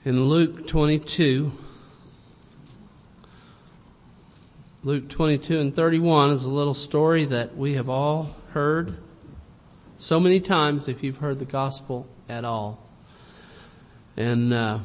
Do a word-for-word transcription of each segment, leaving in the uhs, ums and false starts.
In Luke twenty-two, Luke twenty-two and thirty-one is a little story that we have all heard so many times if you've heard the gospel at all. And uh,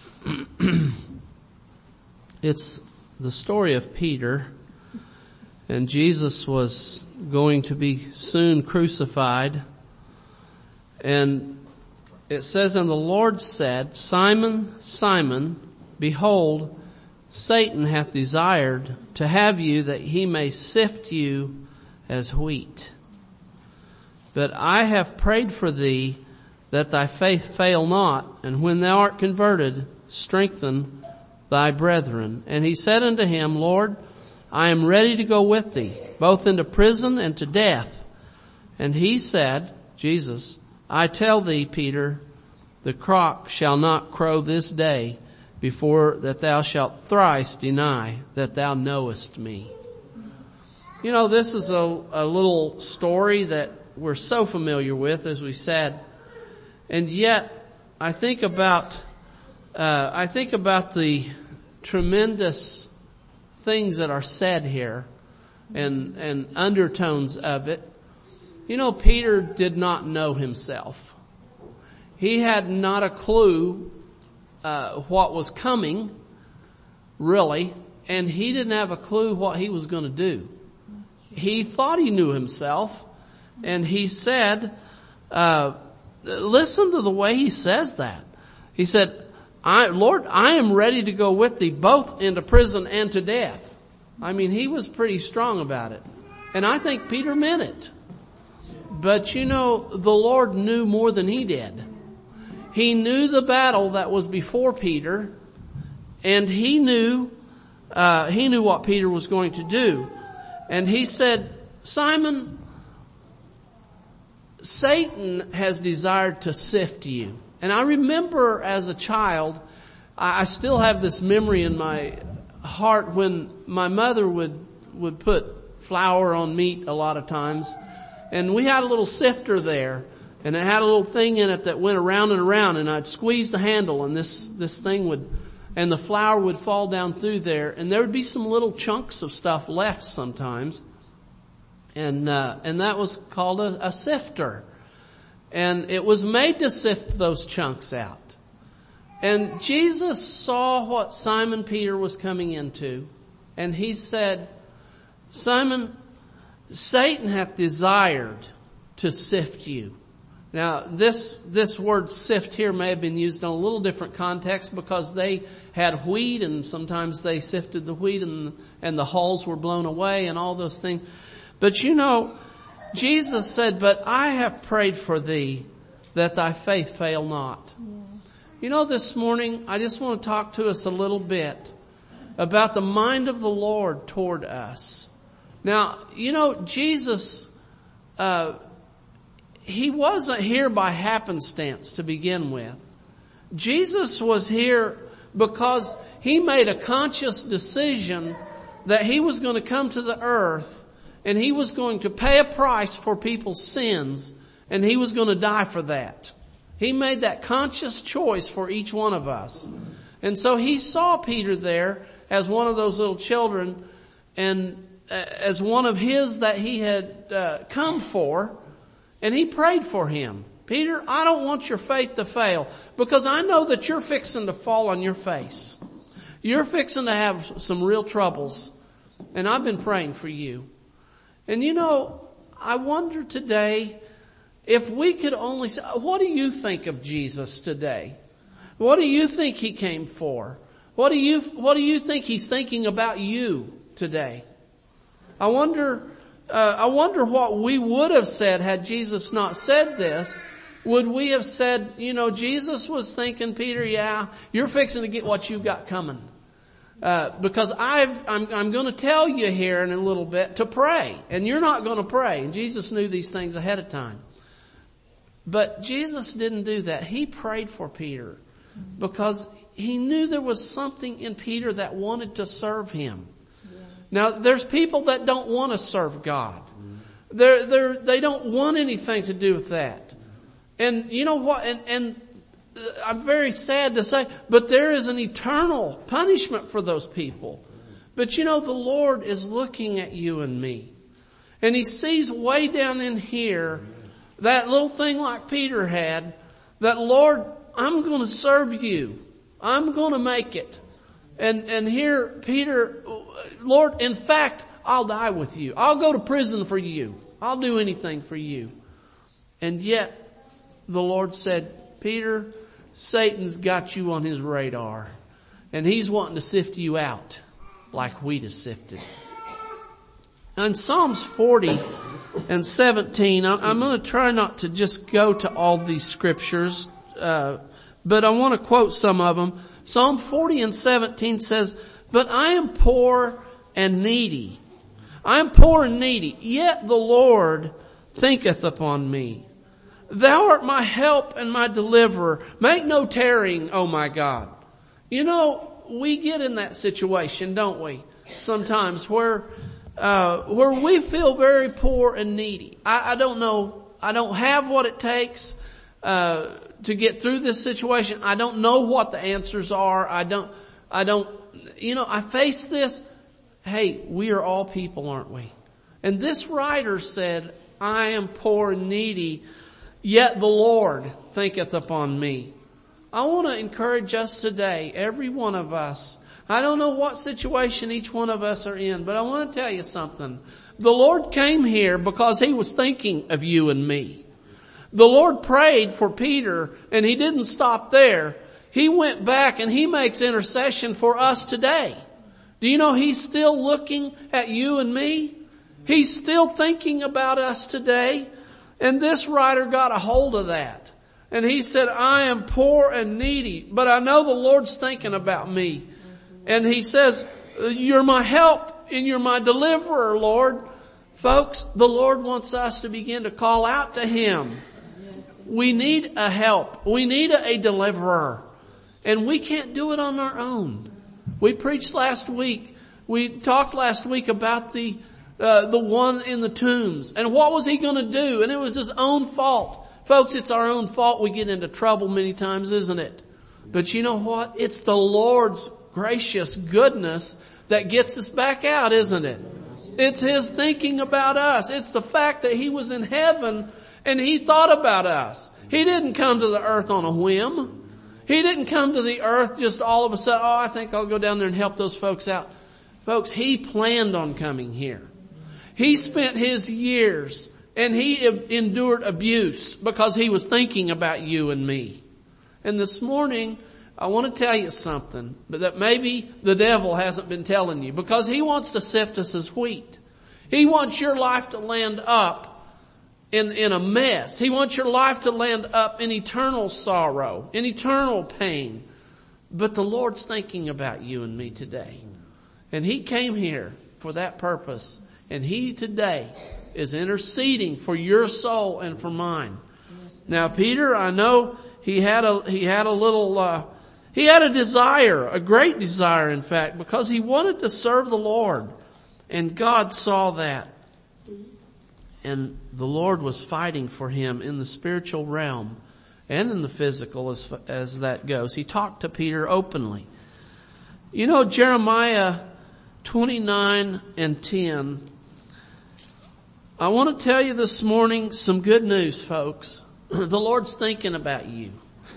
it's the story of Peter. And Jesus was going to be soon crucified. And it says, and the Lord said, Simon, Simon, behold, Satan hath desired to have you that he may sift you as wheat. But I have prayed for thee that thy faith fail not, and when thou art converted, strengthen thy brethren. And he said unto him, Lord, I am ready to go with thee, both into prison and to death. And he said, Jesus, I tell thee, Peter, the cock shall not crow this day before that thou shalt thrice deny that thou knowest me. You know, this is a, a little story that we're so familiar with, as we said. And yet, I think about, uh, I think about the tremendous things that are said here and, and undertones of it. You know, Peter did not know himself. He had not a clue, uh, what was coming, really, and he didn't have a clue what he was going to do. He thought he knew himself, and he said, uh, listen to the way he says that. He said, I, Lord, I am ready to go with thee both into prison and to death. I mean, he was pretty strong about it. And I think Peter meant it. But you know, the Lord knew more than he did. He knew the battle that was before Peter, and he knew, uh, he knew what Peter was going to do. And he said, Simon, Satan has desired to sift you. And I remember as a child, I still have this memory in my heart when my mother would, would put flour on meat a lot of times. And we had a little sifter there, and it had a little thing in it that went around and around, and I'd squeeze the handle, and this, this thing would, and the flour would fall down through there, and there would be some little chunks of stuff left sometimes. And, uh, and that was called a, a sifter. And it was made to sift those chunks out. And Jesus saw what Simon Peter was coming into, and he said, Simon, Satan hath desired to sift you. Now, this, this word sift here may have been used in a little different context because they had wheat and sometimes they sifted the wheat and, and the hulls were blown away and all those things. But you know, Jesus said, but I have prayed for thee that thy faith fail not. Yes. You know, this morning, I just want to talk to us a little bit about the mind of the Lord toward us. Now, you know, Jesus, uh, he wasn't here by happenstance to begin with. Jesus was here because he made a conscious decision that he was going to come to the earth and he was going to pay a price for people's sins, and he was going to die for that. He made that conscious choice for each one of us. And so he saw Peter there as one of those little children and as one of his that he had uh, come for, and he prayed for him. Peter, I don't want your faith to fail because I know that you're fixing to fall on your face. You're fixing to have some real troubles, and I've been praying for you. And you know, I wonder today if we could only say, what do you think of Jesus today? What do you think he came for? What do you, what do you think he's thinking about you today? I wonder, uh, I wonder what we would have said had Jesus not said this. Would we have said, you know, Jesus was thinking, Peter, yeah, you're fixing to get what you've got coming. Uh, because I've, I'm, I'm going to tell you here in a little bit to pray, and you're not going to pray. And Jesus knew these things ahead of time. But Jesus didn't do that. He prayed for Peter because he knew there was something in Peter that wanted to serve him. Yes. Now, there's people that don't want to serve God. They're, they're, they don't want anything to do with that. And you know what? And, and I'm very sad to say, but there is an eternal punishment for those people. But you know, the Lord is looking at you and me. And He sees way down in here, that little thing like Peter had, that Lord, I'm going to serve you. I'm going to make it. And, and here Peter, Lord, in fact, I'll die with you. I'll go to prison for you. I'll do anything for you. And yet the Lord said, Peter, Satan's got you on his radar. And he's wanting to sift you out like wheat is sifted. In Psalms forty and seventeen, I'm going to try not to just go to all these scriptures, uh, but I want to quote some of them. Psalm forty and seventeen says, but I am poor and needy. I am poor and needy, yet the Lord thinketh upon me. Thou art my help and my deliverer. Make no tarrying, O my God. You know, we get in that situation, don't we? Sometimes where, uh, where we feel very poor and needy. I, I don't know, I don't have what it takes, uh, to get through this situation. I don't know what the answers are. I don't, I don't, you know, I face this. Hey, we are all people, aren't we? And this writer said, I am poor and needy, yet the Lord thinketh upon me. I want to encourage us today, every one of us. I don't know what situation each one of us are in, but I want to tell you something. The Lord came here because He was thinking of you and me. The Lord prayed for Peter, and He didn't stop there. He went back and He makes intercession for us today. Do you know He's still looking at you and me? He's still thinking about us today. And this writer got a hold of that. And he said, I am poor and needy, but I know the Lord's thinking about me. And he says, you're my help and you're my deliverer, Lord. Folks, the Lord wants us to begin to call out to Him. We need a help. We need a, a deliverer. And we can't do it on our own. We preached last week. We talked last week about the, uh, the one in the tombs. And what was he going to do? And it was his own fault. Folks, it's our own fault we get into trouble many times, isn't it? But you know what? It's the Lord's gracious goodness that gets us back out, isn't it? It's His thinking about us. It's the fact that He was in heaven and He thought about us. He didn't come to the earth on a whim. He didn't come to the earth just all of a sudden, oh, I think I'll go down there and help those folks out. Folks, He planned on coming here. He spent His years and He endured abuse because He was thinking about you and me. And this morning, I want to tell you something, but that maybe the devil hasn't been telling you, because he wants to sift us as wheat. He wants your life to land up in, in a mess. He wants your life to land up in eternal sorrow, in eternal pain. But the Lord's thinking about you and me today. And He came here for that purpose. And He today is interceding for your soul and for mine. Now, Peter, I know he had a, he had a little, uh, he had a desire, a great desire, in fact, because he wanted to serve the Lord. And God saw that. And the Lord was fighting for him in the spiritual realm and in the physical as, as that goes. He talked to Peter openly. You know, Jeremiah twenty-nine and ten, I want to tell you this morning some good news, folks. The Lord's thinking about you.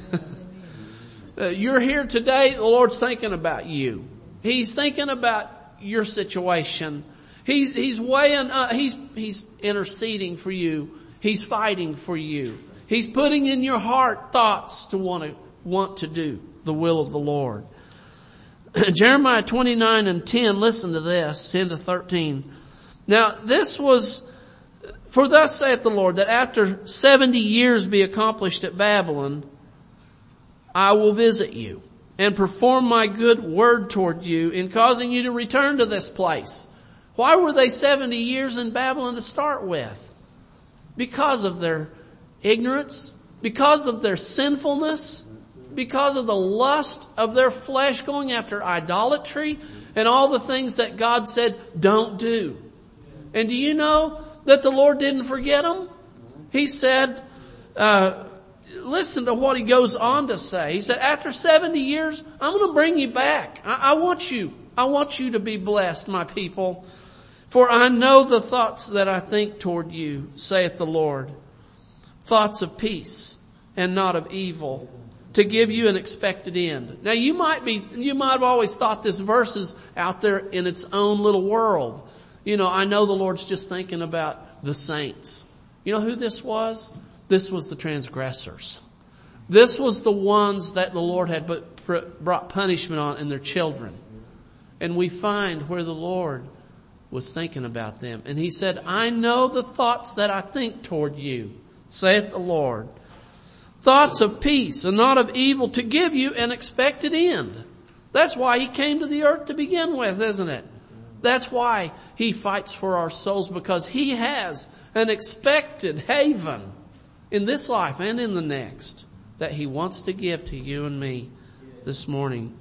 You're here today, the Lord's thinking about you. He's thinking about your situation. He's, he's weighing, uh, he's, he's interceding for you. He's fighting for you. He's putting in your heart thoughts to want to, want to do the will of the Lord. Jeremiah twenty-nine and ten, listen to this, ten to thirteen. Now, this was, for thus saith the Lord, that after seventy years be accomplished at Babylon, I will visit you and perform my good word toward you in causing you to return to this place. Why were they seventy years in Babylon to start with? Because of their ignorance, because of their sinfulness, because of the lust of their flesh going after idolatry and all the things that God said don't do. And do you know that the Lord didn't forget them? He said, uh, listen to what he goes on to say. He said, after seventy years, I'm going to bring you back. I, I want you. I want you to be blessed, my people. For I know the thoughts that I think toward you, saith the Lord. Thoughts of peace and not of evil, to give you an expected end. Now you might be, you might have always thought this verse is out there in its own little world. You know, I know the Lord's just thinking about the saints. You know who this was? This was the transgressors. This was the ones that the Lord had brought punishment on and their children. And we find where the Lord was thinking about them. And he said, I know the thoughts that I think toward you, saith the Lord. Thoughts of peace and not of evil, to give you an expected end. That's why he came to the earth to begin with, isn't it? That's why he fights for our souls, because he has an expected haven in this life and in the next that he wants to give to you and me this morning.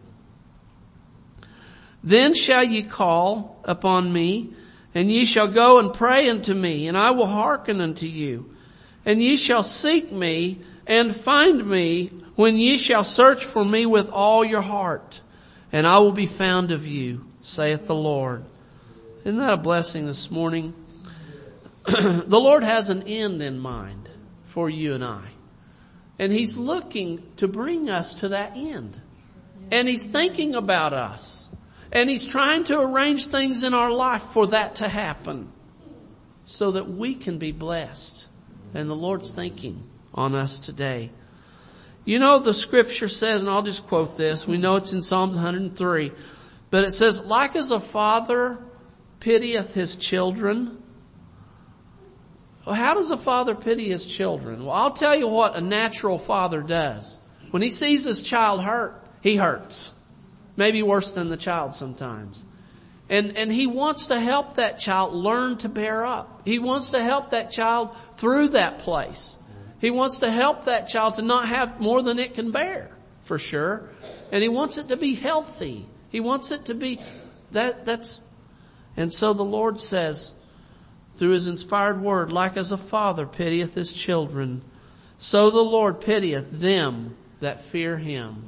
Then shall ye call upon me, and ye shall go and pray unto me, and I will hearken unto you. And ye shall seek me and find me when ye shall search for me with all your heart. And I will be found of you, saith the Lord. Isn't that a blessing this morning? The Lord has an end in mind for you and I. And he's looking to bring us to that end. And he's thinking about us. And he's trying to arrange things in our life for that to happen, so that we can be blessed. And the Lord's thinking on us today. You know, the scripture says, and I'll just quote this. We know it's in Psalms one hundred three. But it says, like as a father pitieth his children. Well, how does a father pity his children? Well, I'll tell you what a natural father does. When he sees his child hurt, he hurts. Maybe worse than the child sometimes. And, and he wants to help that child learn to bear up. He wants to help that child through that place. He wants to help that child to not have more than it can bear, for sure. And he wants it to be healthy. He wants it to be, that, that's, and so the Lord says, through his inspired word, like as a father pitieth his children, so the Lord pitieth them that fear him.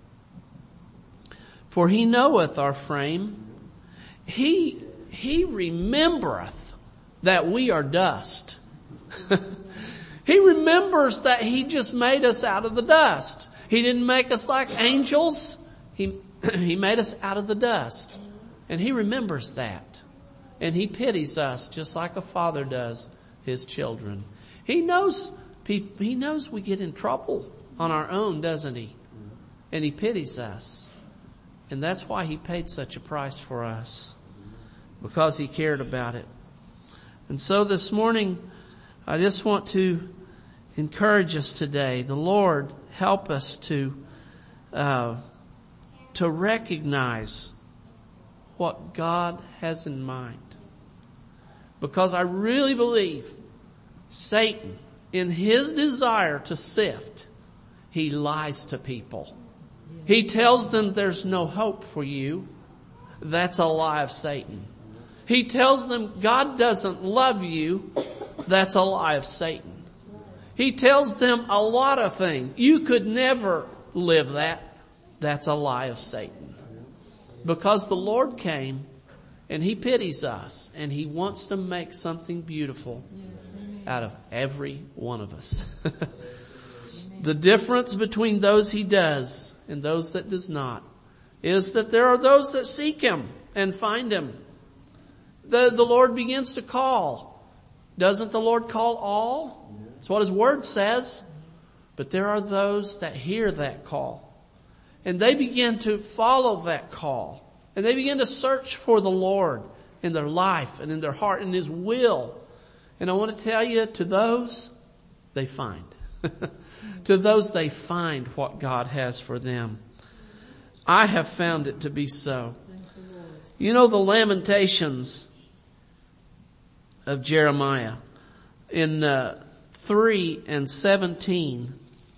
For he knoweth our frame. He, he remembereth that we are dust. He remembers that he just made us out of the dust. He didn't make us like angels. He, he made us out of the dust. And he remembers that. And he pities us just like a father does his children. He knows, he knows we get in trouble on our own, doesn't he? And he pities us. And that's why he paid such a price for us. Because he cared about it. And so this morning, I just want to encourage us today. The Lord help us to, uh, to recognize what God has in mind. Because I really believe Satan, in his desire to sift, he lies to people. He tells them there's no hope for you. That's a lie of Satan. He tells them God doesn't love you. That's a lie of Satan. He tells them a lot of things. You could never live that. That's a lie of Satan. Because the Lord came and he pities us and he wants to make something beautiful out of every one of us. The difference between those he does and those that does not is that there are those that seek him and find him. The, the Lord begins to call. Doesn't the Lord call all? That's what his word says. But there are those that hear that call. And they begin to follow that call. And they begin to search for the Lord in their life and in their heart and his will. And I want to tell you, to those, they find. To those, they find what God has for them. I have found it to be so. You know the Lamentations of Jeremiah in uh, three and seventeen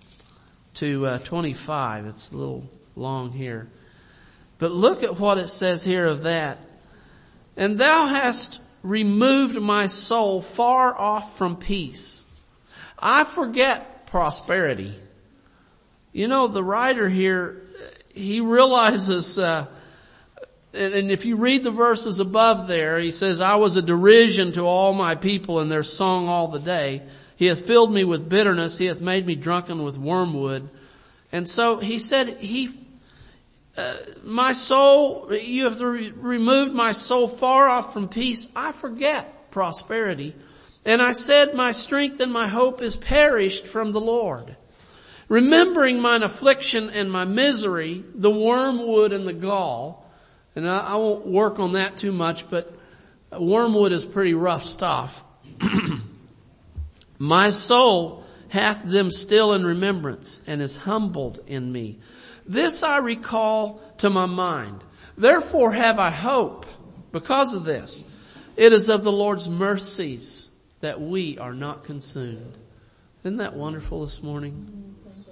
to uh, twenty-five. It's a little long here. But look at what it says here of that. And thou hast removed my soul far off from peace. I forget prosperity. You know, the writer here, he realizes, uh, and, and if you read the verses above there, he says, I was a derision to all my people and their song all the day. He hath filled me with bitterness. He hath made me drunken with wormwood. And so he said, he, uh, my soul, you have re- removed my soul far off from peace. I forget prosperity. And I said, my strength and my hope is perished from the Lord. Remembering mine affliction and my misery, the wormwood and the gall, and I, I won't work on that too much, but wormwood is pretty rough stuff. My soul hath them still in remembrance and is humbled in me. This I recall to my mind. Therefore have I hope because of this. It is of the Lord's mercies that we are not consumed. Isn't that wonderful this morning?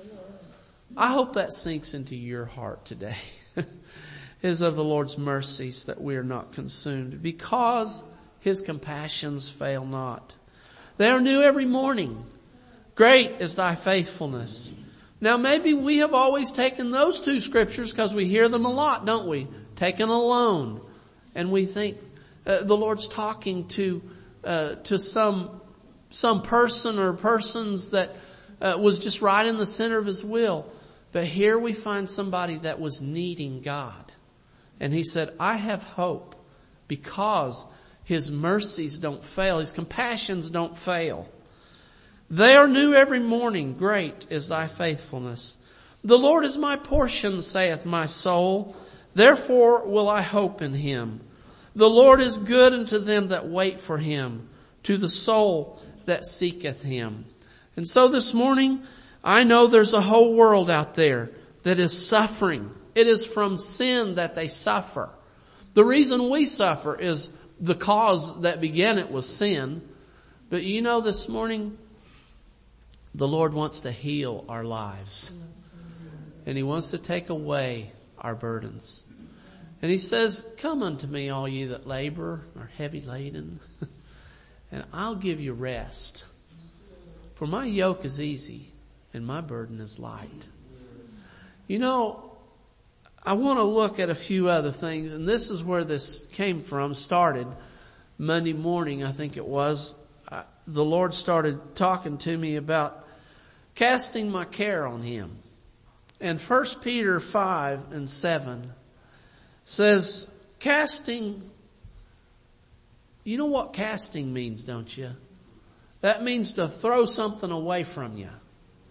I hope that sinks into your heart today. It is of the Lord's mercies that we are not consumed, because His compassions fail not. They are new every morning. Great is thy faithfulness. Now maybe we have always taken those two scriptures because we hear them a lot, don't we? Taken alone. And we think uh, the Lord's talking to uh, to some some person or persons that uh, was just right in the center of His will. But here we find somebody that was needing God. And he said, I have hope because His mercies don't fail. His compassions don't fail. They are new every morning. Great is thy faithfulness. The Lord is my portion, saith my soul. Therefore will I hope in Him. The Lord is good unto them that wait for Him, to the soul that seeketh Him. And so this morning, I know there's a whole world out there that is suffering. It is from sin that they suffer. The reason we suffer is the cause that began it was sin. But you know, this morning, the Lord wants to heal our lives. And He wants to take away our burdens. And He says, come unto me, all ye that labor are heavy laden, and I'll give you rest. For my yoke is easy and my burden is light. You know, I want to look at a few other things, and this is where this came from, started Monday morning, I think it was. I, the Lord started talking to me about casting my care on Him. And First Peter five and seven says, casting, you know what casting means, don't you? That means to throw something away from you.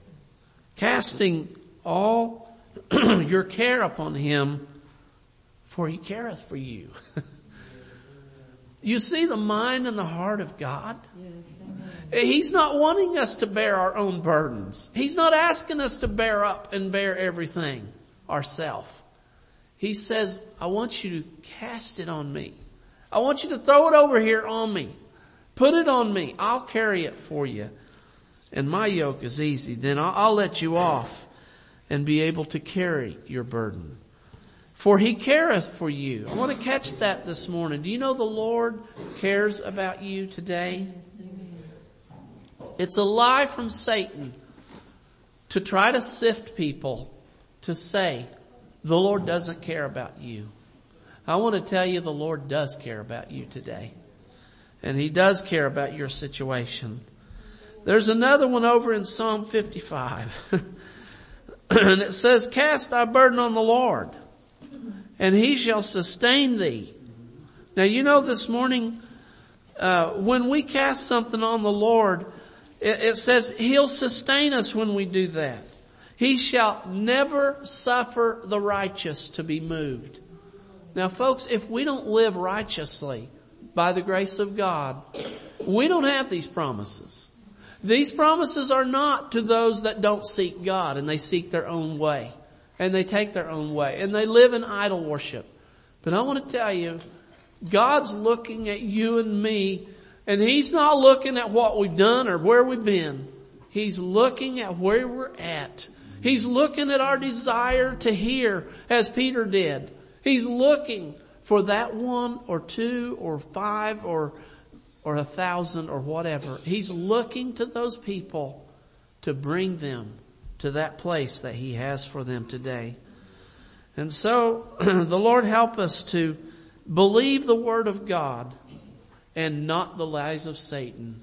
Casting all your care upon Him, for He careth for you. You see the mind and the heart of God? Yes, He's not wanting us to bear our own burdens. He's not asking us to bear up and bear everything ourselves. He says, I want you to cast it on me. I want you to throw it over here on me. Put it on me. I'll carry it for you. And my yoke is easy. Then I'll, I'll let you off and be able to carry your burden. For He careth for you. I want to catch that this morning. Do you know the Lord cares about you today? It's a lie from Satan to try to sift people to say the Lord doesn't care about you. I want to tell you the Lord does care about you today. And He does care about your situation. There's another one over in Psalm fifty-five. And it says, cast thy burden on the Lord, and He shall sustain thee. Now you know this morning, uh, when we cast something on the Lord, it, it says He'll sustain us when we do that. He shall never suffer the righteous to be moved. Now folks, if we don't live righteously by the grace of God, we don't have these promises. These promises are not to those that don't seek God and they seek their own way and they take their own way and they live in idol worship. But I want to tell you, God's looking at you and me, and He's not looking at what we've done or where we've been. He's looking at where we're at. He's looking at our desire to hear, as Peter did. He's looking for that one or two or five or or a thousand or whatever. He's looking to those people to bring them to that place that He has for them today. And so the Lord help us to believe the Word of God and not the lies of Satan.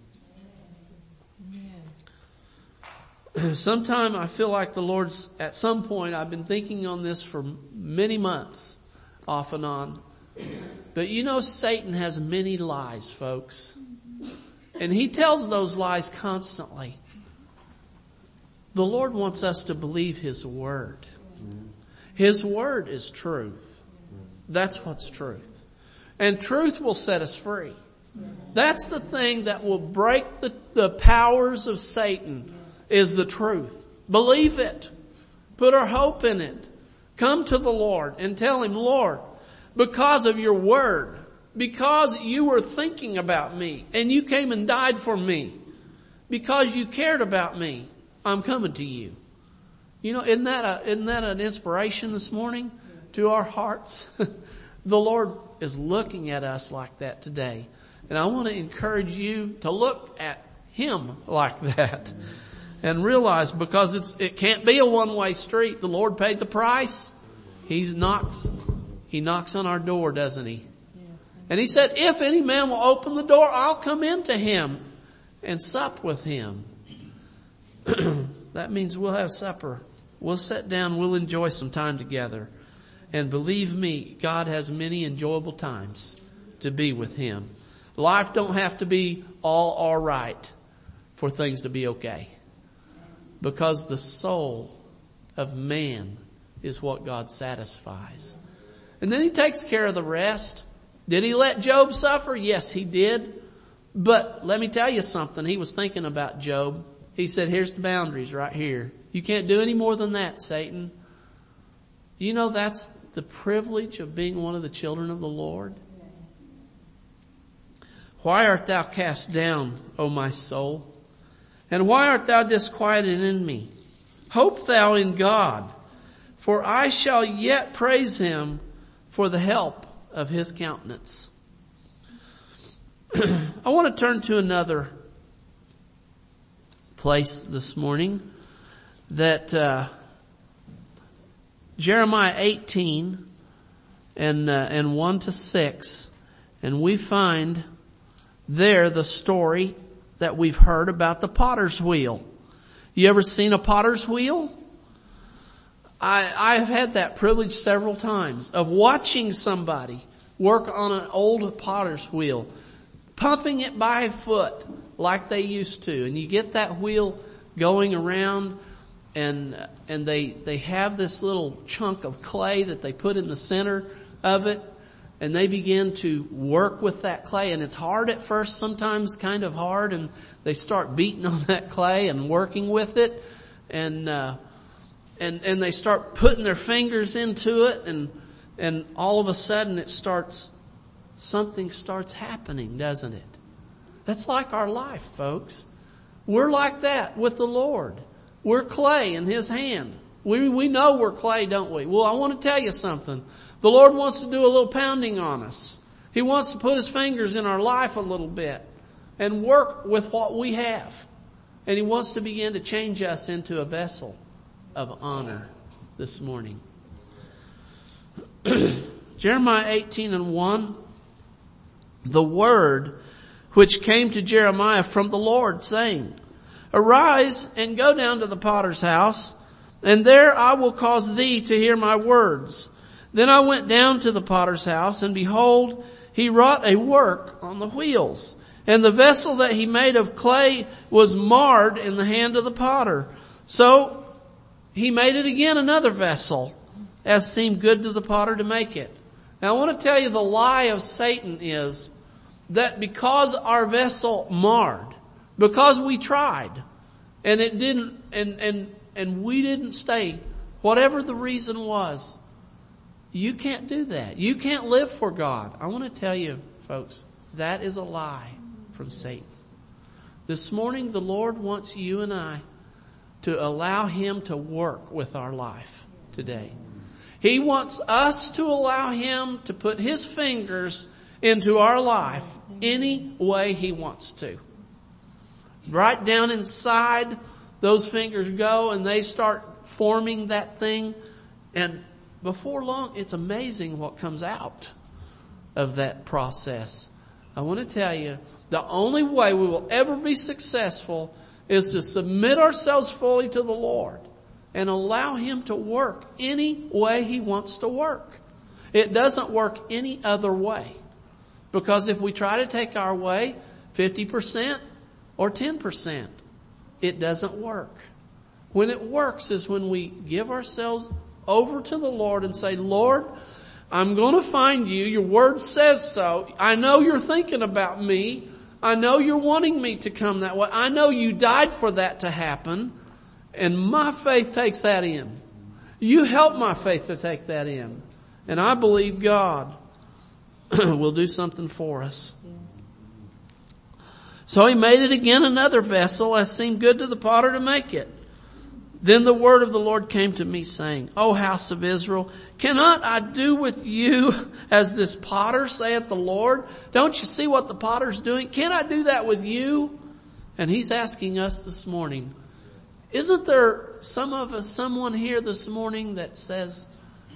Sometime I feel like the Lord's, at some point, I've been thinking on this for many months, off and on. But you know, Satan has many lies, folks. And he tells those lies constantly. The Lord wants us to believe His Word. His Word is truth. That's what's truth. And truth will set us free. That's the thing that will break the, the powers of Satan, is the truth. Believe it. Put our hope in it. Come to the Lord and tell Him, Lord, because of your Word, because you were thinking about me and you came and died for me, because you cared about me, I'm coming to you. You know, isn't that a, isn't that an inspiration this morning to our hearts? The Lord is looking at us like that today. And I want to encourage you to look at Him like that and realize, because it's, it can't be a one-way street. The Lord paid the price. He knocks, He knocks on our door, doesn't He? And He said, if any man will open the door, I'll come into him and sup with him. That means we'll have supper. We'll sit down, we'll enjoy some time together. And believe me, God has many enjoyable times to be with Him. Life don't have to be all alright for things to be okay. Because the soul of man is what God satisfies. And then He takes care of the rest. Did He let Job suffer? Yes, He did. But let me tell you something. He was thinking about Job. He said, here's the boundaries right here. You can't do any more than that, Satan. You know, that's the privilege of being one of the children of the Lord. Why art thou cast down, O my soul? And why art thou disquieted in me? Hope thou in God, for I shall yet praise Him for the help of His countenance. I want to turn to another place this morning that uh, Jeremiah eighteen and uh, and one to six, and we find there the story that we've heard about the potter's wheel. You ever seen a potter's wheel? I I've had that privilege several times of watching somebody work on an old potter's wheel, pumping it by foot like they used to. And you get that wheel going around, and and they they have this little chunk of clay that they put in the center of it, and they begin to work with that clay. And it's hard at first, sometimes kind of hard, and they start beating on that clay and working with it, and uh and and they start putting their fingers into it, and and all of a sudden it starts something starts happening, doesn't it? That's like our life, folks. We're like that with the Lord. We're clay in His hand. We we know we're clay, don't we? Well, I want to tell you something. The Lord wants to do a little pounding on us. He wants to put His fingers in our life a little bit and work with what we have. And He wants to begin to change us into a vessel of honor this morning. Jeremiah eighteen and one. The word which came to Jeremiah from the Lord, saying, arise and go down to the potter's house, and there I will cause thee to hear my words. Then I went down to the potter's house, and behold, he wrought a work on the wheels. And the vessel that he made of clay was marred in the hand of the potter. So he made it again another vessel, as seemed good to the potter to make it. Now I want to tell you, the lie of Satan is that because our vessel marred, because we tried, and it didn't, and, and, and we didn't stay, whatever the reason was, you can't do that. You can't live for God. I want to tell you, folks, that is a lie from Satan. This morning, the Lord wants you and I to allow Him to work with our life today. He wants us to allow Him to put His fingers into our life any way He wants to. Right down inside those fingers go and they start forming that thing. And before long, it's amazing what comes out of that process. I want to tell you, the only way we will ever be successful is to submit ourselves fully to the Lord and allow Him to work any way He wants to work. It doesn't work any other way. Because if we try to take our way, fifty percent or ten percent, it doesn't work. When it works is when we give ourselves over to the Lord and say, Lord, I'm going to find you. Your word says so. I know you're thinking about me. I know you're wanting me to come that way. I know you died for that to happen. And my faith takes that in. You help my faith to take that in. And I believe God will do something for us. So He made it again another vessel as seemed good to the potter to make it. Then the word of the Lord came to me saying, O house of Israel, cannot I do with you as this potter, saith the Lord? Don't you see what the potter's doing? Can I do that with you? And He's asking us this morning, isn't there some of us, someone here this morning that says,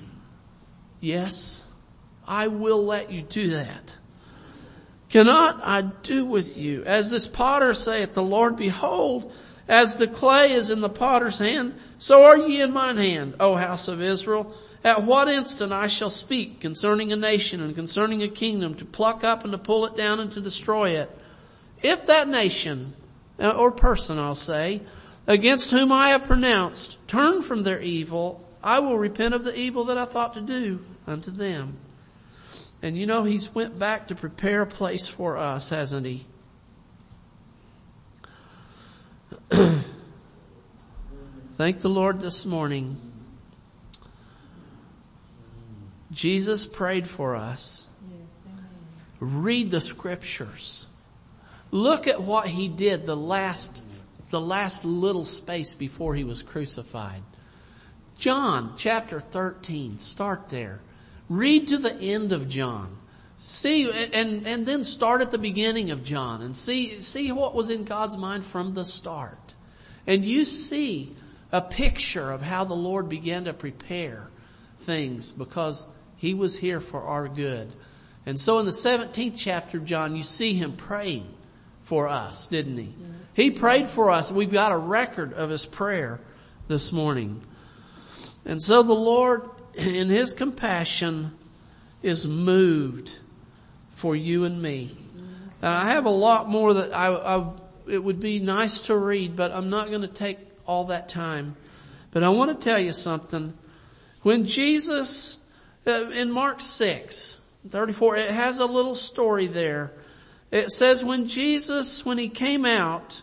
yes, I will let you do that. Cannot I do with you as this potter, saith the Lord? Behold, as the clay is in the potter's hand, so are ye in mine hand, O house of Israel. At what instant I shall speak concerning a nation and concerning a kingdom, to pluck up and to pull it down and to destroy it. If that nation, or person I'll say, against whom I have pronounced, turn from their evil, I will repent of the evil that I thought to do unto them. And you know, He's went back to prepare a place for us, hasn't He? Thank the Lord this morning. Jesus prayed for us. Read the scriptures. Look at what He did the last, the last little space before He was crucified. John chapter thirteen, start there. Read to the end of John. See, and, and then start at the beginning of John and see, see what was in God's mind from the start. And you see a picture of how the Lord began to prepare things because He was here for our good. And so in the seventeenth chapter of John, you see Him praying for us, didn't He? Mm-hmm. He prayed for us. We've got a record of His prayer this morning. And so the Lord, in His compassion, is moved for you and me. Now, I have a lot more that I, I, it would be nice to read, but I'm not going to take all that time. But I want to tell you something. When Jesus, uh, in Mark six, thirty-four, it has a little story there. It says when Jesus, when He came out,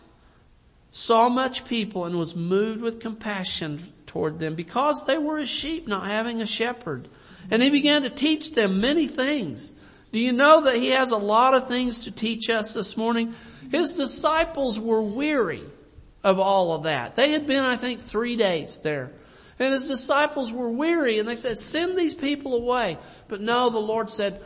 saw much people and was moved with compassion toward them because they were His sheep, not having a shepherd. And He began to teach them many things. Do you know that He has a lot of things to teach us this morning? His disciples were weary of all of that. They had been, I think, three days there. And His disciples were weary and they said, send these people away. But no, the Lord said,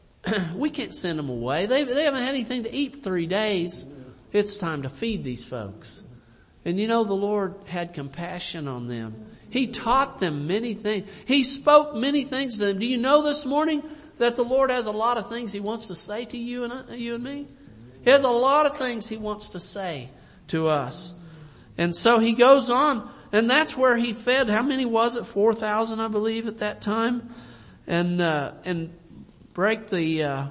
we can't send them away. They, they haven't had anything to eat for three days. It's time to feed these folks. And you know, the Lord had compassion on them. He taught them many things. He spoke many things to them. Do you know this morning that the Lord has a lot of things He wants to say to you and uh, you and me? He has a lot of things He wants to say to us. And so He goes on, and that's where He fed, how many was it? four thousand, I believe, at that time. And, uh, and break the, uh,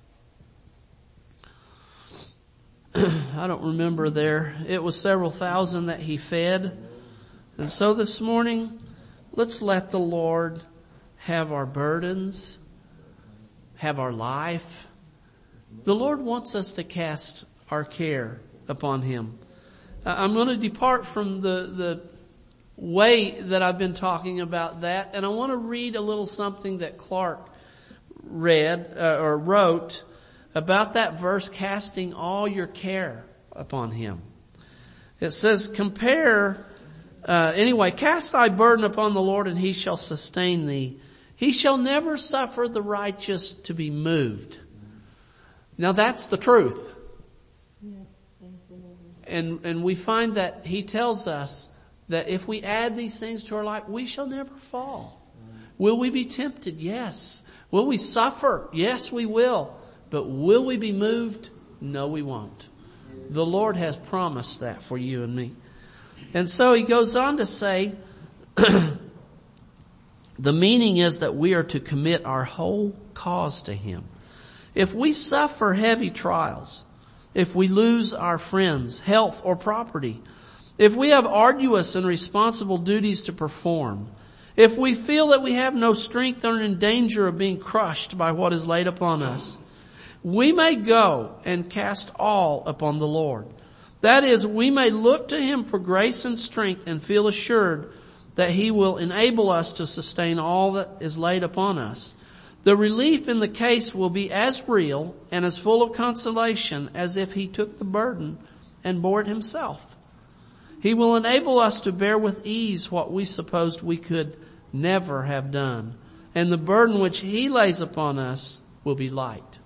I don't remember there. It was several thousand that He fed. And so this morning, let's let the Lord have our burdens, have our life. The Lord wants us to cast our care upon Him. I'm going to depart from the, the way that I've been talking about that, and I want to read a little something that Clark read uh, or wrote about that verse, casting all your care upon Him. It says, compare, uh, anyway, cast thy burden upon the Lord and He shall sustain thee. He shall never suffer the righteous to be moved. Now that's the truth. and, and we find that He tells us that if we add these things to our life, we shall never fall. Will we be tempted? Yes. Will we suffer? Yes, we will. But will we be moved? No, we won't. The Lord has promised that for you and me. And so He goes on to say, the meaning is that we are to commit our whole cause to Him. If we suffer heavy trials, if we lose our friends, health, or property, if we have arduous and responsible duties to perform, if we feel that we have no strength or are in danger of being crushed by what is laid upon us, we may go and cast all upon the Lord. That is, we may look to Him for grace and strength and feel assured that He will enable us to sustain all that is laid upon us. The relief in the case will be as real and as full of consolation as if He took the burden and bore it Himself. He will enable us to bear with ease what we supposed we could never have done, and the burden which He lays upon us will be light.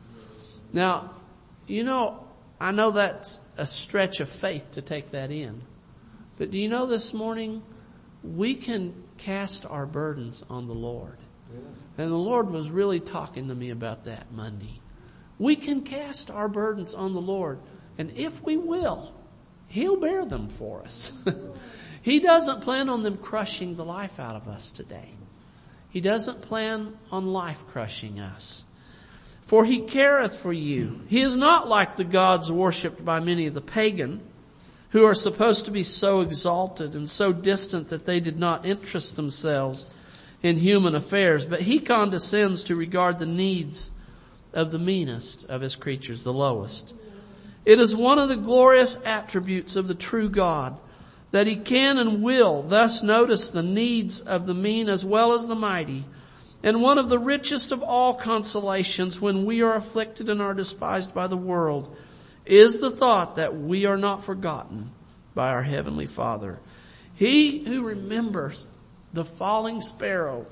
Now, you know, I know that's a stretch of faith to take that in, but do you know this morning we can cast our burdens on the Lord? And the Lord was really talking to me about that Monday. We can cast our burdens on the Lord, and if we will, He'll bear them for us. He doesn't plan on them crushing the life out of us today. He doesn't plan on life crushing us. For He careth for you. He is not like the gods worshipped by many of the pagan, who are supposed to be so exalted and so distant that they did not interest themselves in human affairs, but He condescends to regard the needs of the meanest of His creatures, the lowest. It is one of the glorious attributes of the true God that He can and will thus notice the needs of the mean as well as the mighty. And one of the richest of all consolations when we are afflicted and are despised by the world is the thought that we are not forgotten by our Heavenly Father. He who remembers the falling sparrow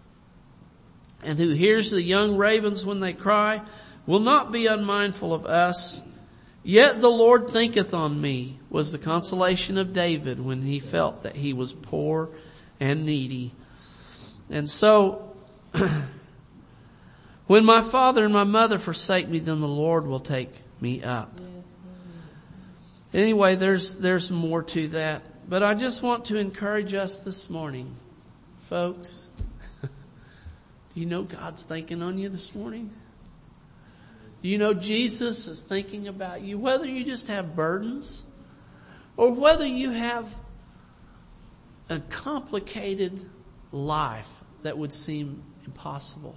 and who hears the young ravens when they cry will not be unmindful of us. Yet the Lord thinketh on me, was the consolation of David when he felt that he was poor and needy. And so, when my father and my mother forsake me, then the Lord will take me up. Anyway, there's, there's more to that. But I just want to encourage us this morning. Folks, do you know God's thinking on you this morning? Do you know Jesus is thinking about you? Whether you just have burdens or whether you have a complicated life that would seem impossible,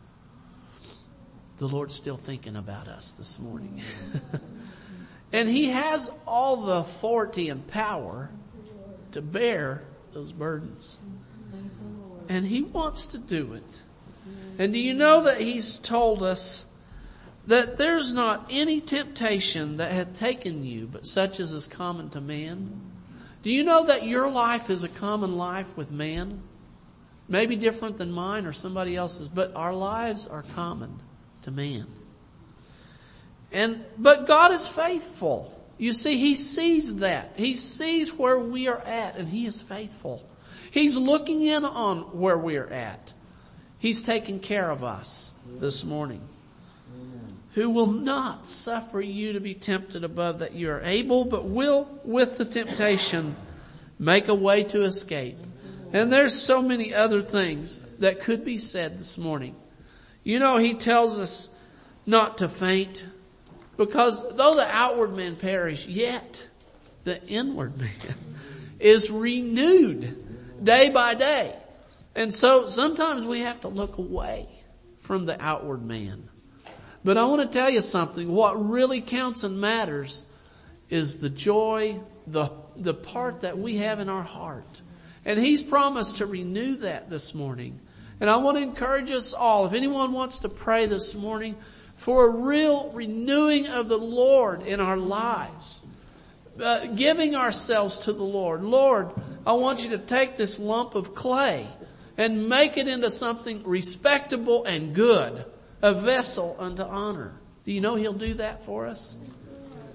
the Lord's still thinking about us this morning. And He has all the authority and power to bear those burdens. And He wants to do it. And do you know that He's told us that there's not any temptation that hath taken you but such as is common to man? Do you know that your life is a common life with man? Maybe different than mine or somebody else's, but our lives are common to man. And, but God is faithful. You see, He sees that. He sees where we are at, and He is faithful. He's looking in on where we are at. He's taking care of us this morning. Who will not suffer you to be tempted above that you are able, but will, with the temptation, make a way to escape. And there's so many other things that could be said this morning. You know, He tells us not to faint, because though the outward man perish, yet the inward man is renewed day by day. And so sometimes we have to look away from the outward man. But I want to tell you something. What really counts and matters is the joy, the, the part that we have in our heart. And He's promised to renew that this morning. And I want to encourage us all, if anyone wants to pray this morning for a real renewing of the Lord in our lives, uh, giving ourselves to the Lord. Lord, I want you to take this lump of clay and make it into something respectable and good. A vessel unto honor. Do you know He'll do that for us?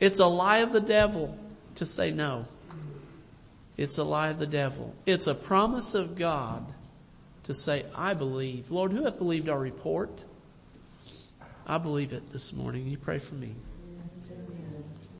It's a lie of the devil to say no. It's a lie of the devil. It's a promise of God to say, I believe. Lord, who hath believed our report? I believe it this morning. You pray for me.